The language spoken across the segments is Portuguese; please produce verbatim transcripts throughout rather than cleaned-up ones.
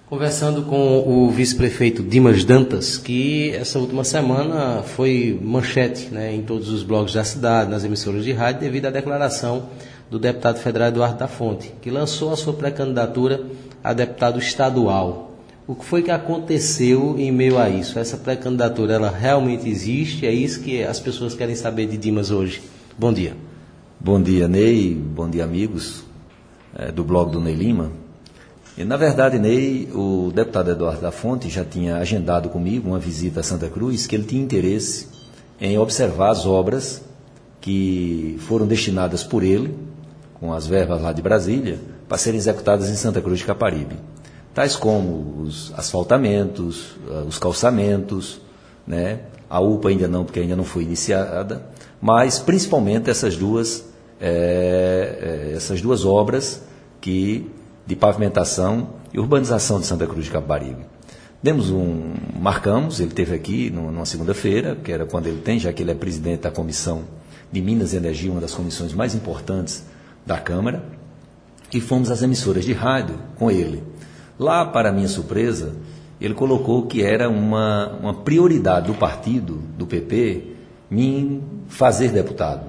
Conversando com o vice-prefeito Dimas Dantas, que essa última semana foi manchete, né, em todos os blogs da cidade, nas emissoras de rádio, devido à declaração do deputado federal Eduardo da Fonte, que lançou a sua pré-candidatura a deputado estadual. O que foi que aconteceu em meio a isso? Essa pré-candidatura, ela realmente existe? É isso que as pessoas querem saber de Dimas hoje. Bom dia. Bom dia, Ney. Bom dia, amigos é, do blog do Ney Lima. E, na verdade, Ney, o deputado Eduardo da Fonte já tinha agendado comigo uma visita a Santa Cruz, que ele tinha interesse em observar as obras que foram destinadas por ele, com as verbas lá de Brasília, para serem executadas em Santa Cruz de Caparibe. Tais como os asfaltamentos, os calçamentos, né? A U P A ainda não, porque ainda não foi iniciada, mas principalmente essas duas, é, essas duas obras que... de pavimentação e urbanização de Santa Cruz de Caparibe. Demos um, marcamos, ele esteve aqui numa segunda-feira, que era quando ele tem, já que ele é presidente da Comissão de Minas e Energia, uma das comissões mais importantes da Câmara, e fomos às emissoras de rádio com ele. Lá, para minha surpresa, ele colocou que era uma, uma prioridade do partido, do P P, me fazer deputado.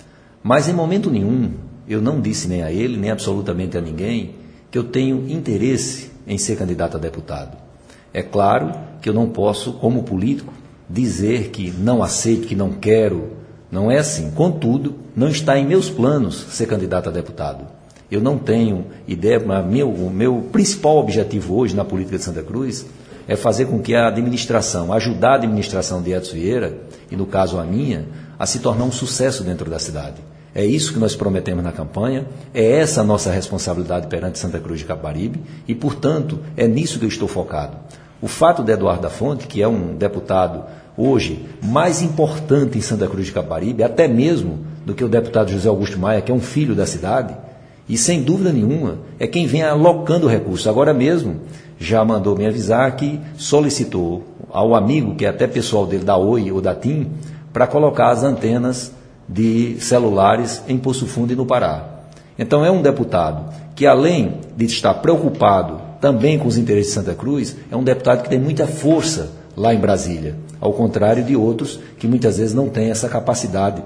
Mas em momento nenhum, eu não disse nem a ele, nem absolutamente a ninguém, que eu tenho interesse em ser candidato a deputado. É claro que eu não posso, como político, dizer que não aceito, que não quero. Não é assim. Contudo, não está em meus planos ser candidato a deputado. Eu não tenho ideia, mas meu, o meu principal objetivo hoje na política de Santa Cruz é fazer com que a administração, ajudar a administração de Edson Vieira, e no caso a minha, a se tornar um sucesso dentro da cidade. É isso que nós prometemos na campanha, é essa a nossa responsabilidade perante Santa Cruz de Caparibe e, portanto, é nisso que eu estou focado. O fato de Eduardo da Fonte, que é um deputado hoje mais importante em Santa Cruz de Caparibe, até mesmo do que o deputado José Augusto Maia, que é um filho da cidade, e sem dúvida nenhuma é quem vem alocando recursos. Agora mesmo já mandou me avisar que solicitou ao amigo, que é até pessoal dele da Oi ou da TIM, para colocar as antenas de celulares em Poço Fundo e no Pará. Então é um deputado que, além de estar preocupado também com os interesses de Santa Cruz, é um deputado que tem muita força lá em Brasília, ao contrário de outros que muitas vezes não têm essa capacidade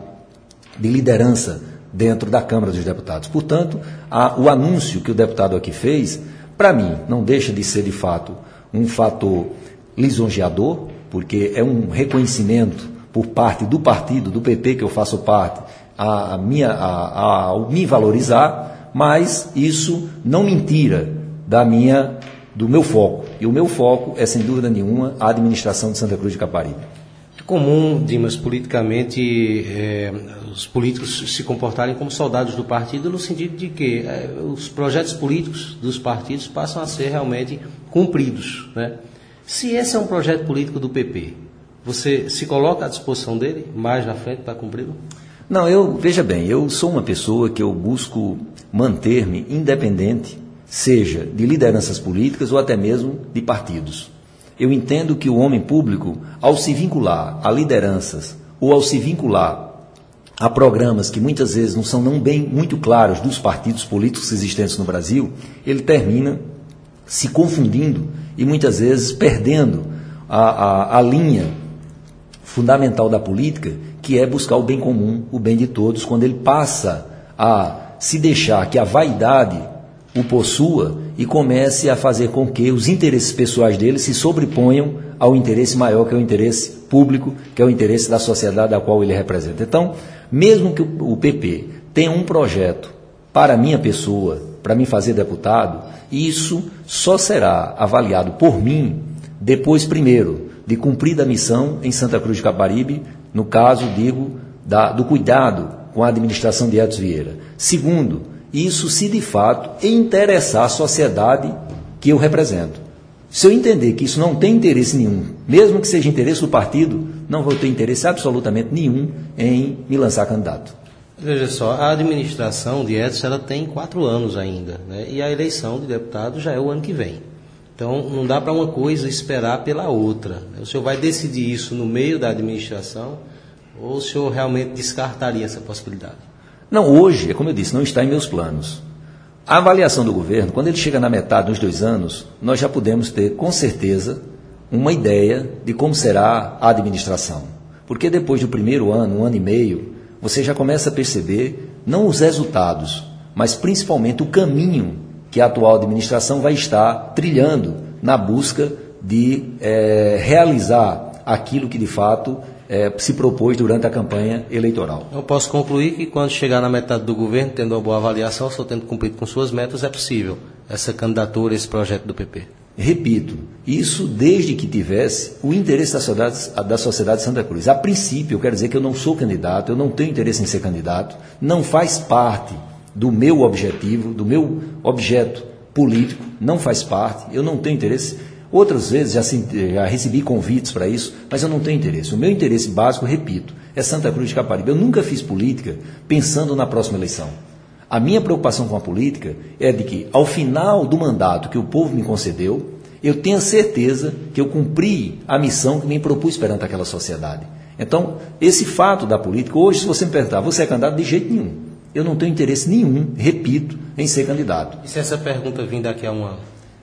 de liderança dentro da Câmara dos Deputados. Portanto, a, o anúncio que o deputado aqui fez, para mim, não deixa de ser de fato um fator lisonjeador, porque é um reconhecimento por parte do partido, do P P, que eu faço parte, a, a minha, a, a me valorizar, mas isso não me tira da minha, do meu foco. E o meu foco é, sem dúvida nenhuma, a administração de Santa Cruz de Caparibe. É comum, Dimas, politicamente, é, os políticos se comportarem como soldados do partido, no sentido de que é, os projetos políticos dos partidos passam a ser realmente cumpridos, né? Se esse é um projeto político do P P, você se coloca à disposição dele mais na frente para cumpri-lo? Não, eu, veja bem, eu sou uma pessoa que eu busco manter-me independente, seja de lideranças políticas ou até mesmo de partidos. Eu entendo que o homem público, ao se vincular a lideranças ou ao se vincular a programas que muitas vezes não são não bem muito claros dos partidos políticos existentes no Brasil, ele termina se confundindo e muitas vezes perdendo a, a, a linha fundamental da política, que é buscar o bem comum, o bem de todos, quando ele passa a se deixar que a vaidade o possua e comece a fazer com que os interesses pessoais dele se sobreponham ao interesse maior, que é o interesse público, que é o interesse da sociedade a qual ele representa. Então, mesmo que o P P tenha um projeto para a minha pessoa, para me fazer deputado, isso só será avaliado por mim depois, primeiro, de cumprida a missão em Santa Cruz de Caparibe, no caso, digo, da, do cuidado com a administração de Edson Vieira. Segundo, isso se de fato interessar a sociedade que eu represento. Se eu entender que isso não tem interesse nenhum, mesmo que seja interesse do partido, não vou ter interesse absolutamente nenhum em me lançar candidato. Veja só, a administração de Edson ela tem quatro anos ainda, né? E a eleição de deputado já é o ano que vem. Então, não dá para uma coisa esperar pela outra. O senhor vai decidir isso no meio da administração ou o senhor realmente descartaria essa possibilidade? Não, hoje, é como eu disse, não está em meus planos. A avaliação do governo, quando ele chega na metade dos dois anos, nós já podemos ter, com certeza, uma ideia de como será a administração. Porque depois do primeiro ano, um ano e meio, você já começa a perceber, não os resultados, mas principalmente o caminho que a atual administração vai estar trilhando na busca de é, realizar aquilo que de fato é, se propôs durante a campanha eleitoral. Eu posso concluir que quando chegar na metade do governo, tendo uma boa avaliação, só tendo cumprido com suas metas, é possível essa candidatura, esse projeto do P P. Repito, isso desde que tivesse o interesse da sociedade, da sociedade de Santa Cruz. A princípio, eu quero dizer que eu não sou candidato, eu não tenho interesse em ser candidato, não faz parte do meu objetivo, do meu objeto político, não faz parte, eu não tenho interesse. Outras vezes já, já recebi convites para isso, mas eu não tenho interesse. O meu interesse básico, repito, é Santa Cruz de Caparibe. Eu nunca fiz política pensando na próxima eleição. A minha preocupação com a política é de que, ao final do mandato que o povo me concedeu, eu tenha certeza que eu cumpri a missão que me propus perante aquela sociedade. Então, esse fato da política, hoje, se você me perguntar, você é candidato? De jeito nenhum. Eu não tenho interesse nenhum, repito, em ser candidato. E se essa pergunta vir daqui a um ano?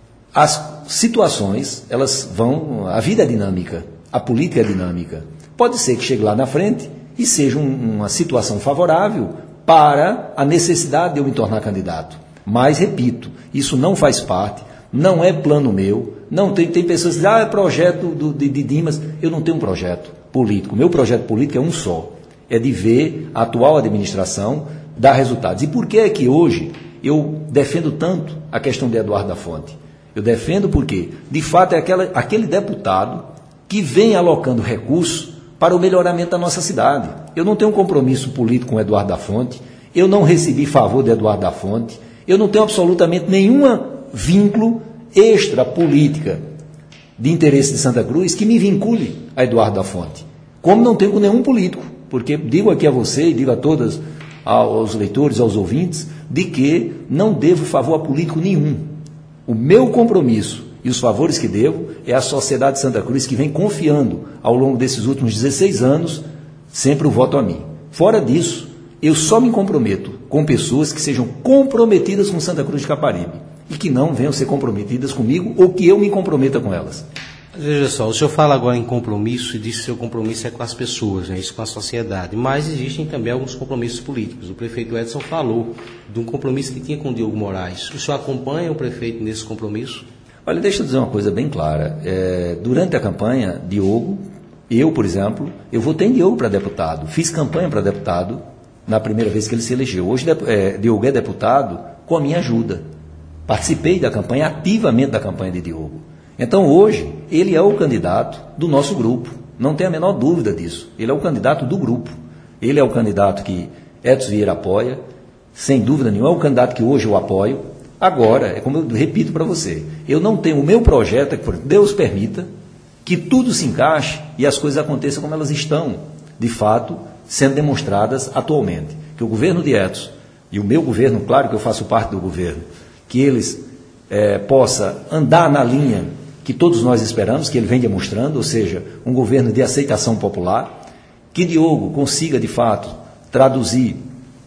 As situações, elas vão... A vida é dinâmica, a política é dinâmica. Pode ser que chegue lá na frente e seja um, uma situação favorável para a necessidade de eu me tornar candidato. Mas, repito, isso não faz parte, não é plano meu, não tem, tem pessoas que dizem, ah, é projeto do, de, de Dimas. Eu não tenho um projeto político. Meu projeto político é um só, é de ver a atual administração dar resultados. E por que é que hoje eu defendo tanto a questão de Eduardo da Fonte? Eu defendo porque, de fato, é aquela, aquele deputado que vem alocando recursos para o melhoramento da nossa cidade. Eu não tenho um compromisso político com o Eduardo da Fonte, eu não recebi favor de Eduardo da Fonte, eu não tenho absolutamente nenhum vínculo extra-política de interesse de Santa Cruz que me vincule a Eduardo da Fonte. Como não tenho com nenhum político, porque digo aqui a você e digo a todos, aos leitores, aos ouvintes, de que não devo favor a político nenhum. O meu compromisso e os favores que devo é a sociedade de Santa Cruz que vem confiando ao longo desses últimos dezesseis anos sempre o voto a mim. Fora disso, eu só me comprometo com pessoas que sejam comprometidas com Santa Cruz de Caparibe e que não venham ser comprometidas comigo ou que eu me comprometa com elas. Veja só, o senhor fala agora em compromisso e diz que seu compromisso é com as pessoas, né, isso com a sociedade, mas existem também alguns compromissos políticos. O prefeito Edson falou de um compromisso que tinha com o Diogo Moraes. O senhor acompanha o prefeito nesse compromisso? Olha, deixa eu dizer uma coisa bem clara. É, durante a campanha, Diogo, eu, por exemplo, eu votei em Diogo para deputado, fiz campanha para deputado na primeira vez que ele se elegeu. Hoje, é, Diogo é deputado com a minha ajuda. Participei da campanha, ativamente da campanha de Diogo. Então, hoje, ele é o candidato do nosso grupo. Não tem a menor dúvida disso. Ele é o candidato do grupo. Ele é o candidato que Edson Vieira apoia, sem dúvida nenhuma, é o candidato que hoje eu apoio. Agora, é como eu repito para você, eu não tenho, o meu projeto é que Deus permita que tudo se encaixe e as coisas aconteçam como elas estão, de fato, sendo demonstradas atualmente. Que o governo de Edson e o meu governo, claro que eu faço parte do governo, que eles é, possa andar na linha que todos nós esperamos, que ele vem demonstrando, ou seja, um governo de aceitação popular, que Diogo consiga, de fato, traduzir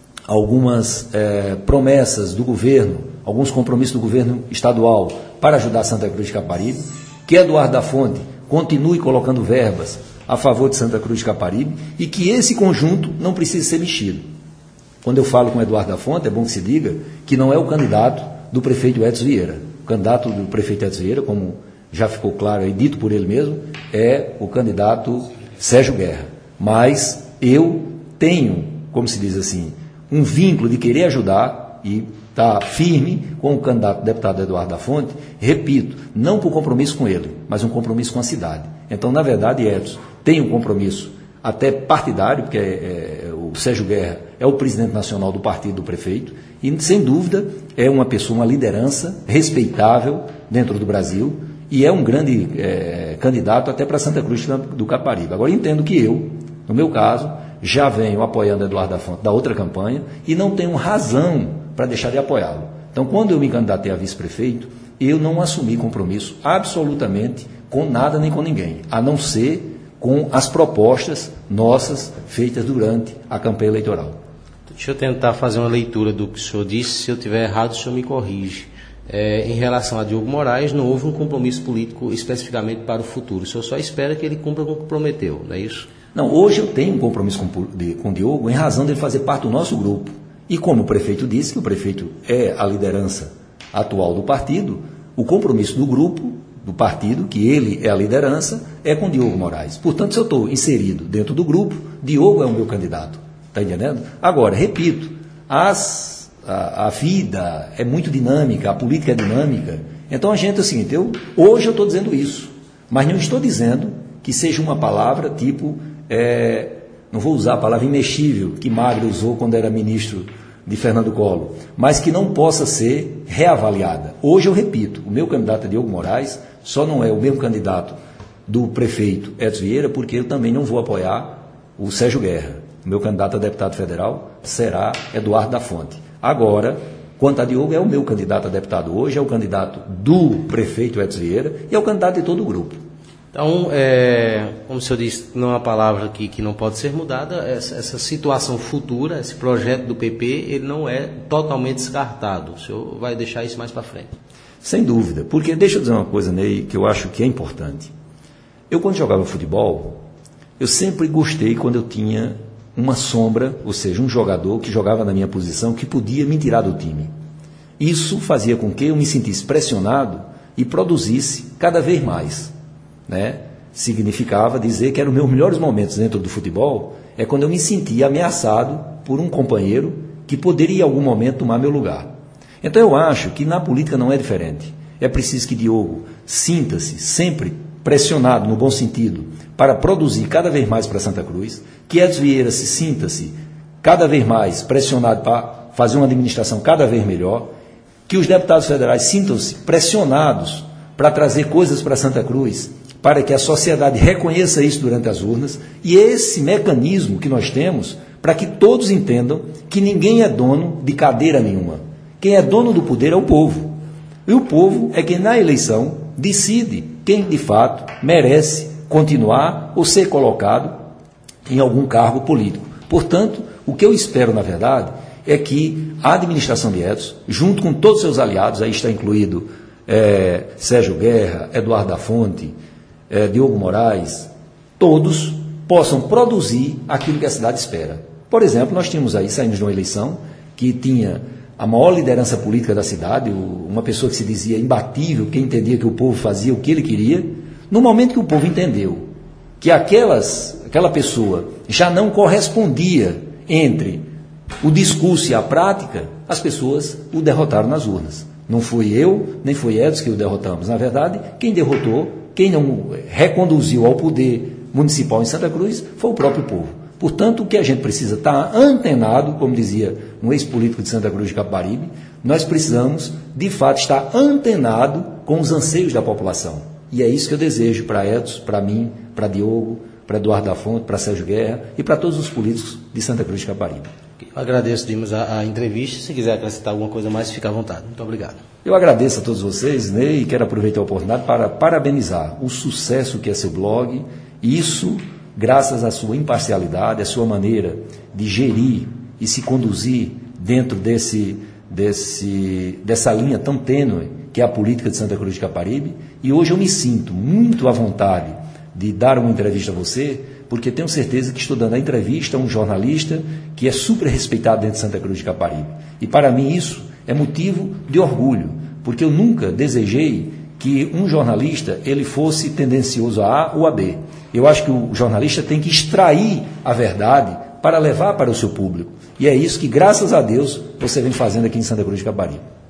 algumas é, promessas do governo, alguns compromissos do governo estadual para ajudar Santa Cruz de Caparibe, que Eduardo da Fonte continue colocando verbas a favor de Santa Cruz de Caparibe e que esse conjunto não precise ser mexido. Quando eu falo com Eduardo da Fonte, é bom que se diga que não é o candidato do prefeito Edson Vieira. O candidato do prefeito Edson Vieira, como já ficou claro e dito por ele mesmo, é o candidato Sérgio Guerra. Mas eu tenho, como se diz assim, um vínculo de querer ajudar e estar firme com o candidato deputado Eduardo da Fonte, repito, não por compromisso com ele, mas um compromisso com a cidade. Então, na verdade, Edson tem um compromisso até partidário, porque é, é, o Sérgio Guerra é o presidente nacional do partido do prefeito, e, sem dúvida, é uma pessoa, uma liderança respeitável dentro do Brasil, e é um grande é, candidato até para Santa Cruz do Caparibe. Agora, entendo que eu, no meu caso, já venho apoiando Eduardo da Fonte da outra campanha e não tenho razão para deixar de apoiá-lo. Então, quando eu me candidatei a vice-prefeito, eu não assumi compromisso absolutamente com nada nem com ninguém, a não ser com as propostas nossas feitas durante a campanha eleitoral. Deixa eu tentar fazer uma leitura do que o senhor disse. Se eu estiver errado, o senhor me corrige. É, em relação a Diogo Moraes, não houve um compromisso político especificamente para o futuro. O senhor só espera que ele cumpra com o que prometeu, não é isso? Não, hoje eu tenho um compromisso com, de, com o Diogo em razão dele fazer parte do nosso grupo. E como o prefeito disse, que o prefeito é a liderança atual do partido, o compromisso do grupo, do partido, que ele é a liderança, é com Diogo Moraes. Portanto, se eu estou inserido dentro do grupo, Diogo é o meu candidato. Está entendendo? Agora, repito, as... A, a vida é muito dinâmica, a política é dinâmica. Então a gente é o seguinte, eu, hoje eu estou dizendo isso, mas não estou dizendo que seja uma palavra tipo, é, não vou usar a palavra imexível, que Magre usou quando era ministro de Fernando Collor, mas que não possa ser reavaliada. Hoje eu repito, o meu candidato é Diogo Moraes, só não é o mesmo candidato do prefeito Edson Vieira, porque eu também não vou apoiar o Sérgio Guerra. O meu candidato a deputado federal será Eduardo da Fonte. Agora, quanto a Diogo, é o meu candidato a deputado hoje, é o candidato do prefeito Edson Vieira e é o candidato de todo o grupo. Então, é, como o senhor disse, não é uma palavra aqui que não pode ser mudada, essa, essa situação futura, esse projeto do P P, ele não é totalmente descartado. O senhor vai deixar isso mais para frente? Sem dúvida, porque deixa eu dizer uma coisa, Ney, que eu acho que é importante. Eu, quando jogava futebol, eu sempre gostei quando eu tinha uma sombra, ou seja, um jogador que jogava na minha posição, que podia me tirar do time. Isso fazia com que eu me sentisse pressionado e produzisse cada vez mais. Né? Significava dizer que eram os meus melhores momentos dentro do futebol, é quando eu me sentia ameaçado por um companheiro que poderia em algum momento tomar meu lugar. Então eu acho que na política não é diferente. É preciso que Diogo sinta-se sempre pressionado, no bom sentido, para produzir cada vez mais para Santa Cruz, que Edson Vieira se sinta-se cada vez mais pressionado para fazer uma administração cada vez melhor, que os deputados federais sintam-se pressionados para trazer coisas para Santa Cruz, para que a sociedade reconheça isso durante as urnas, e esse mecanismo que nós temos para que todos entendam que ninguém é dono de cadeira nenhuma. Quem é dono do poder é o povo. E o povo é quem, na eleição, decide quem, de fato, merece continuar ou ser colocado em algum cargo político. Portanto, o que eu espero, na verdade, é que a administração de Edson, junto com todos os seus aliados, aí está incluído é, Sérgio Guerra, Eduardo da Fonte, é, Diogo Moraes, todos possam produzir aquilo que a cidade espera. Por exemplo, nós tínhamos aí, saímos de uma eleição que tinha a maior liderança política da cidade, uma pessoa que se dizia imbatível, que entendia que o povo fazia o que ele queria. No momento que o povo entendeu que aquelas, aquela pessoa já não correspondia entre o discurso e a prática, as pessoas o derrotaram nas urnas. Não fui eu, nem foi Edson que o derrotamos. Na verdade, quem derrotou, quem não reconduziu ao poder municipal em Santa Cruz, foi o próprio povo. Portanto, o que a gente precisa estar antenado, como dizia um ex-político de Santa Cruz de Capibaribe, nós precisamos, de fato, estar antenado com os anseios da população. E é isso que eu desejo para Edson, para mim, para Diogo, para Eduardo da Fonte, para Sérgio Guerra e para todos os políticos de Santa Cruz de Capibaribe. Eu agradeço, Dimas, a, a entrevista. Se quiser acrescentar alguma coisa mais, fica à vontade. Muito obrigado. Eu agradeço a todos vocês, Ney, e quero aproveitar a oportunidade para parabenizar o sucesso que é seu blog. Isso, graças à sua imparcialidade, à sua maneira de gerir e se conduzir dentro desse, desse, dessa linha tão tênue que é a política de Santa Cruz de Capibaribe. E hoje eu me sinto muito à vontade de dar uma entrevista a você, porque tenho certeza que estou dando a entrevista a um jornalista que é super respeitado dentro de Santa Cruz de Capibaribe. E para mim isso é motivo de orgulho, porque eu nunca desejei que um jornalista ele fosse tendencioso a A ou a B. Eu acho que o jornalista tem que extrair a verdade para levar para o seu público. E é isso que, graças a Deus, você vem fazendo aqui em Santa Cruz de Capibaribe.